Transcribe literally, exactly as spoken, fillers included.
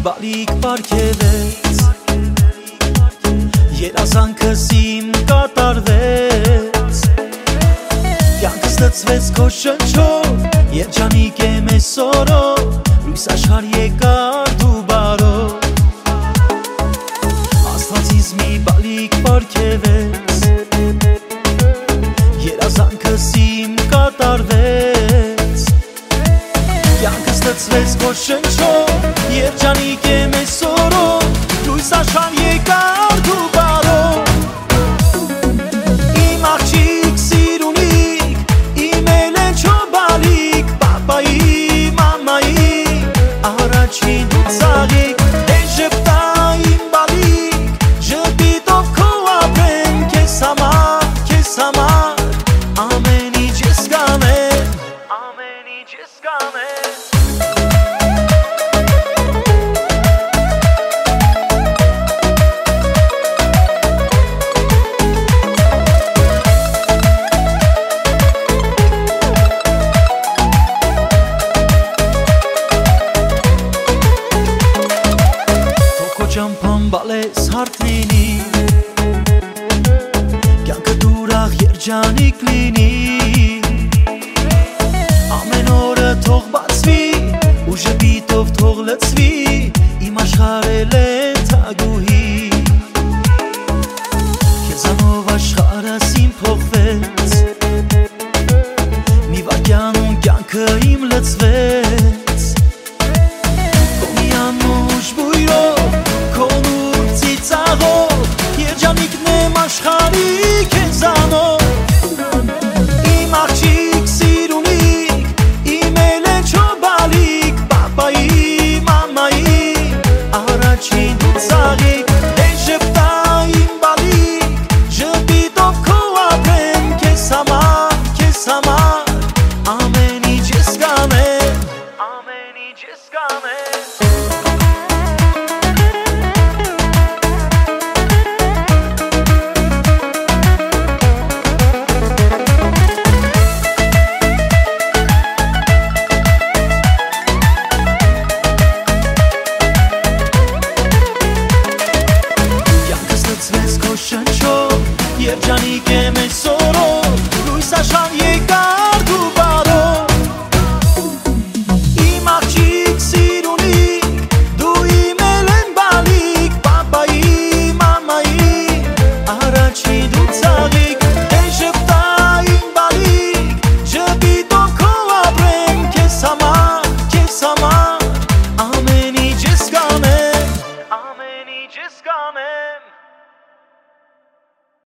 բալիկ պարգևեց, երազանքս իմ կատարվեց, կյանքս լցվեց քո շնչով, երջանիկ եմ այսօրով, լույս աշխարհ եկար դու բարով, Աստվածից մի բալիկ պարգևեց, երազանքս իմ կատարվեց, կյանքս լցվեց քո շնչով, երջանիկ եմ այսօրով, լույս աշխարհ եկար դու բարով, իմ աղջիկ սիրունիկ, իմ էլենչո բալիկ, պապայի, մամայի, առաջին ու ծաղիկ, էն ժպտա իմ բալիկ, ժպիտով քո ապրեմ, քեզ համար, քեզ համար, ամեն ինչ ես կանեմ, ամեն ինչ ես կանեմ. Ճամփան բալես հարթ լինի, կյանքը դուրախ երջանիկ լինի, ամեն օրը թող բացվի, ու ժպիտով թող լցվի, իմ աշխարհել է թագուհի, քեզանով աշխարհս իմ փոխվեց, մի վայրկյանում կյանքը իմ լցվեց,